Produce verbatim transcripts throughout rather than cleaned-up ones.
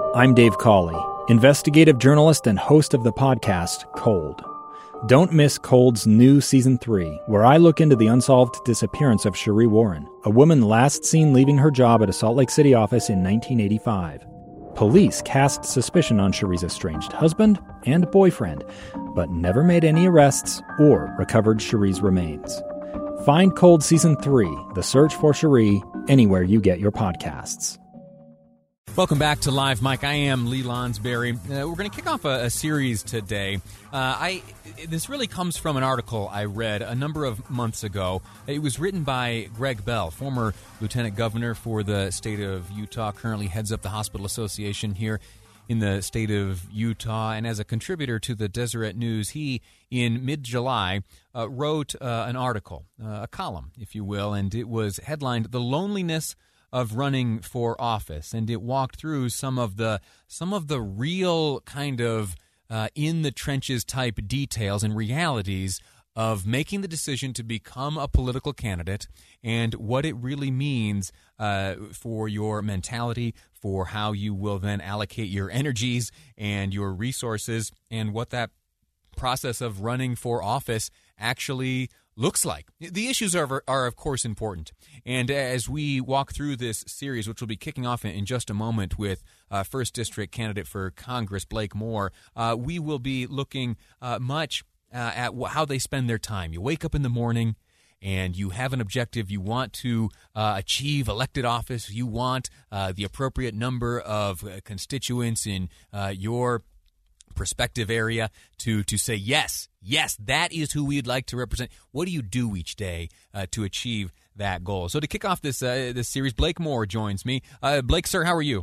I'm Dave Cawley, investigative journalist and host of the podcast Cold. Don't miss Cold's new Season three, where I look into the unsolved disappearance of Sheree Warren, a woman last seen leaving her job at a Salt Lake City office in nineteen eighty-five. Police cast suspicion on Sheree's estranged husband and boyfriend, but never made any arrests or recovered Sheree's remains. Find Cold Season three, The Search for Sheree, anywhere you get your podcasts. Welcome back to Live Mike. I am Lee Lonsberry. Uh, we're going to kick off a, a series today. Uh, I This really comes from an article I read a number of months ago. It was written by Greg Bell, former lieutenant governor for the state of Utah, currently heads up the Hospital Association here in the state of Utah. And as a contributor to the Deseret News, he, in mid-July, uh, wrote uh, an article, uh, a column, if you will, and it was headlined, "The Loneliness of Running for Office," and it walked through some of the some of the real kind of uh, in the trenches type details and realities of making the decision to become a political candidate and what it really means uh, for your mentality, for how you will then allocate your energies and your resources, and what that process of running for office actually looks like. The issues are, are, of course, important. And as we walk through this series, which will be kicking off in, in just a moment with uh, first District candidate for Congress, Blake Moore, uh, we will be looking uh, much uh, at wh- how they spend their time. You wake up in the morning and you have an objective. You want to uh, achieve elected office. You want uh, the appropriate number of uh, constituents in uh, your prospective area to to say, yes, yes, that is who we'd like to represent. What do you do each day uh, to achieve that goal? So to kick off this uh, this series, Blake Moore joins me. Uh, Blake, sir, how are you?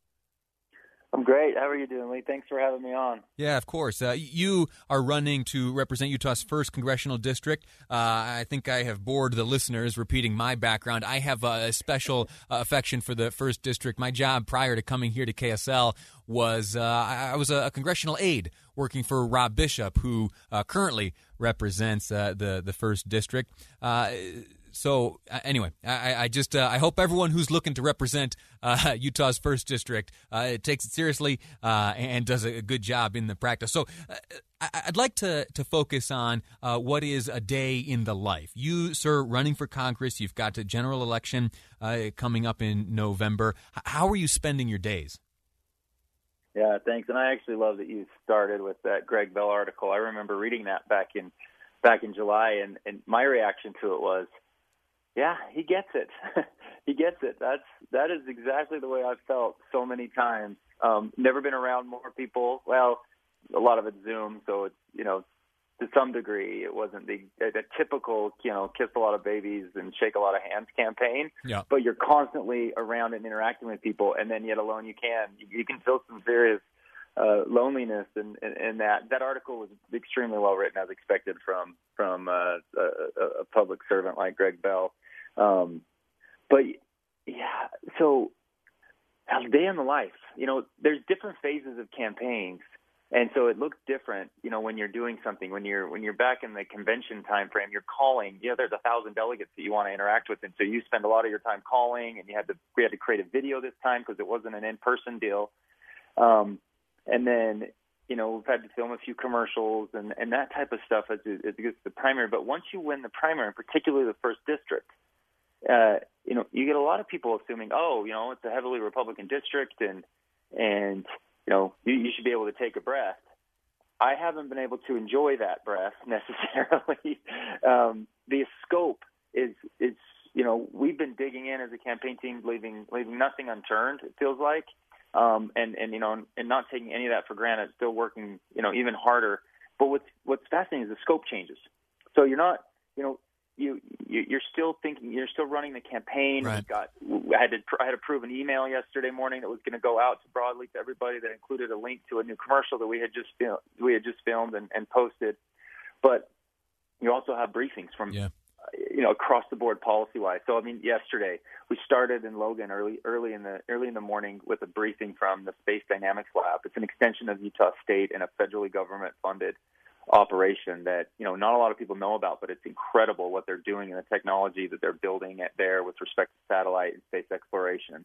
I'm great. How are you doing, Lee? Thanks for having me on. Yeah, of course. Uh, you are running to represent Utah's first congressional district. Uh, I think I have bored the listeners repeating my background. I have a special uh, affection for the first district. My job prior to coming here to K S L was uh, I was a, a congressional aide working for Rob Bishop, who uh, currently represents uh, the, the first district. Uh So uh, anyway, I, I just uh, I hope everyone who's looking to represent uh, Utah's first district uh, takes it seriously uh, and does a good job in the practice. So uh, I'd like to to focus on uh, what is a day in the life. You, sir, running for Congress. You've got a general election uh, coming up in November. How are you spending your days? Yeah, thanks. And I actually love that you started with that Greg Bell article. I remember reading that back in back in July, and, and my reaction to it was, yeah, he gets it. He gets it. That's that is exactly the way I've felt so many times. Um, never been around more people. Well, a lot of it's Zoom, so it's, you know, to some degree, it wasn't the, the typical, you know, kiss a lot of babies and shake a lot of hands campaign. Yeah. But you're constantly around and interacting with people, and then yet alone you can you, you can feel some serious uh, loneliness, and, and, and that that article was extremely well written, as expected from from uh, a, a public servant like Greg Bell. Um, but yeah, so a day in the life, you know, there's different phases of campaigns. And so it looks different, you know, when you're doing something, when you're, when you're back in the convention time frame, you're calling, you know, there's a thousand delegates that you want to interact with. And so you spend a lot of your time calling, and you had to, we had to create a video this time because it wasn't an in-person deal. Um, and then, you know, we've had to film a few commercials and, and that type of stuff as it, as it gets to the primary. But once you win the primary, particularly the first district, Uh, you know, you get a lot of people assuming, oh, you know, it's a heavily Republican district, and and you know, you, you should be able to take a breath. I haven't been able to enjoy that breath necessarily. um, the scope is is you know, we've been digging in as a campaign team, leaving leaving nothing unturned. It feels like, um, and and you know, and not taking any of that for granted. Still working, you know, even harder. But what's what's fascinating is the scope changes. So you're not, you know. You, you you're still thinking, you're still running the campaign. Right. We got I had to I had to prove an email yesterday morning that was going to go out to broadly to everybody that included a link to a new commercial that we had just filmed, we had just filmed and, and posted. But you also have briefings from yeah. you know, across the board policy wise. So I mean, yesterday we started in Logan early early in the early in the morning with a briefing from the Space Dynamics Lab. It's an extension of Utah State and a federally government funded operation that, you know, not a lot of people know about, but it's incredible what they're doing and the technology that they're building at there with respect to satellite and space exploration.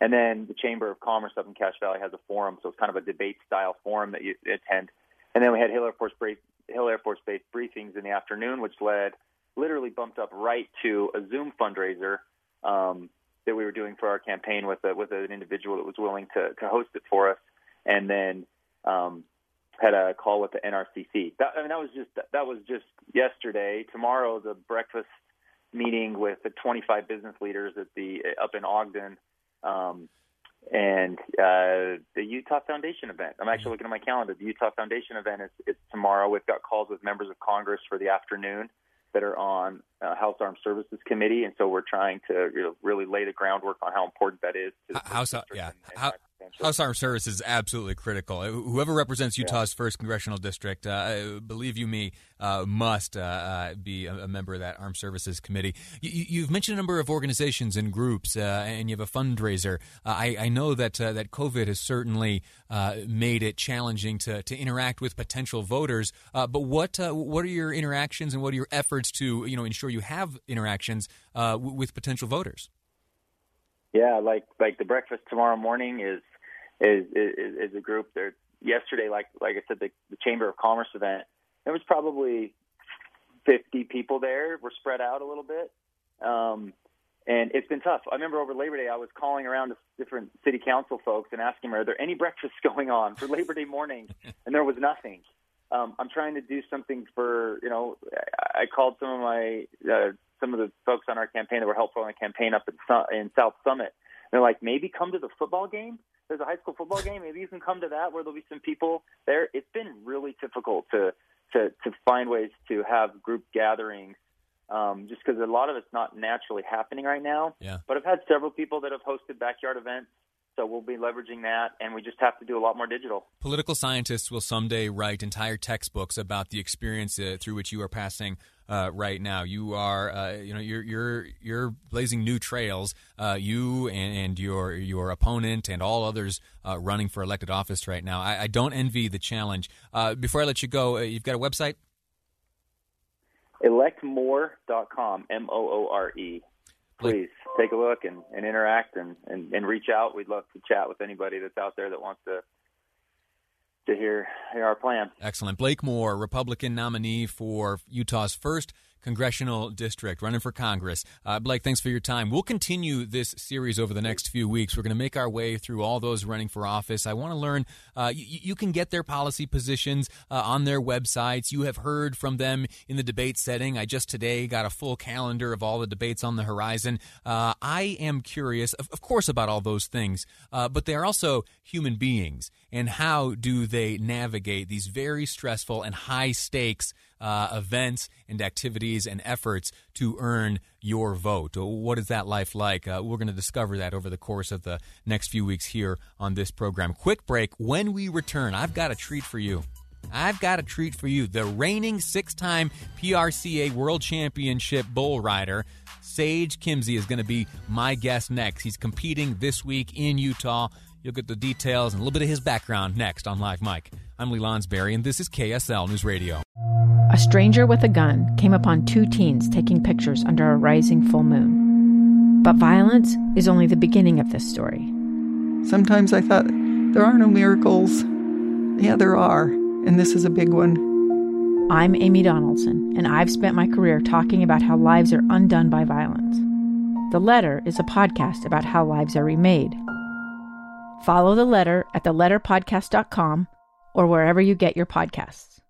And then the Chamber of Commerce up in Cache Valley has a forum, so it's kind of a debate-style forum that you attend. And then we had Hill Air Force Base, Hill Air Force Base briefings in the afternoon, which led, literally bumped up right to a Zoom fundraiser um, that we were doing for our campaign with a, with an individual that was willing to, to host it for us, and then um, had a call with the N R C C. That, I mean, that was just that was just yesterday. Tomorrow, the breakfast meeting with the twenty-five business leaders at the up in Ogden, um, and uh, the Utah Foundation event. I'm actually looking at my calendar. The Utah Foundation event is, is tomorrow. We've got calls with members of Congress for the afternoon that are on uh, House Armed Services Committee, and so we're trying to you know, really lay the groundwork on how important that is. To the House, yeah. And, and how, House Armed Services is absolutely critical. Whoever represents Utah's yeah. first congressional district, uh, believe you me, uh, must uh, uh, be a, a member of that Armed Services Committee. You, you've mentioned a number of organizations and groups, uh, and you have a fundraiser. Uh, I, I know that uh, that COVID has certainly uh, made it challenging to, to interact with potential voters. Uh, but what uh, what are your interactions and what are your efforts to you know ensure you have interactions uh, w- with potential voters? Yeah, like like the breakfast tomorrow morning is. Is, is is a group there. Yesterday, like like I said, the, the Chamber of Commerce event, there was probably fifty people there. We're spread out a little bit, um, and it's been tough. I remember over Labor Day, I was calling around to different city council folks and asking them, are there any breakfasts going on for Labor Day morning? And there was nothing. Um, I'm trying to do something for, you know, I called some of my uh, some of the folks on our campaign that were helpful on the campaign up in, in South Summit. They're like, maybe come to the football game. There's a high school football game. Maybe you can come to that where there'll be some people there. It's been really difficult to to, to find ways to have group gatherings um, just because a lot of it's not naturally happening right now. Yeah. But I've had several people that have hosted backyard events, so we'll be leveraging that, and we just have to do a lot more digital. Political scientists will someday write entire textbooks about the experience uh, through which you are passing uh, right now. You are, uh, you know, you're you're you're blazing new trails. Uh, you and, and your your opponent and all others uh, running for elected office right now. I, I don't envy the challenge. Uh, before I let you go, uh, you've got a website? elect more dot com, M O O R E. Please take a look and, and interact and, and, and reach out. We'd love to chat with anybody that's out there that wants to to hear, hear our plan. Excellent. Blake Moore, Republican nominee for Utah's first congressional district, running for Congress. Uh, Blake, thanks for your time. We'll continue this series over the next few weeks. We're going to make our way through all those running for office. I want to learn, uh, you, you can get their policy positions uh, on their websites. You have heard from them in the debate setting. I just today got a full calendar of all the debates on the horizon. Uh, I am curious, of, of course, about all those things, uh, but they are also human beings. And how do they navigate these very stressful and high-stakes uh, events and activities and efforts to earn your vote? What is that life like? Uh, we're going to discover that over the course of the next few weeks here on this program. Quick break. When we return, I've got a treat for you. I've got a treat for you. The reigning six-time P R C A World Championship bull rider, Sage Kimzey, is going to be my guest next. He's competing this week in Utah. You'll get the details and a little bit of his background next on Live Mike. I'm Lee Lonsberry, and this is K S L News Radio. A stranger with a gun came upon two teens taking pictures under a rising full moon. But violence is only the beginning of this story. Sometimes I thought, there are no miracles. Yeah, there are, and this is a big one. I'm Amy Donaldson, and I've spent my career talking about how lives are undone by violence. The Letter is a podcast about how lives are remade. Follow The Letter at the letter podcast dot com or wherever you get your podcasts.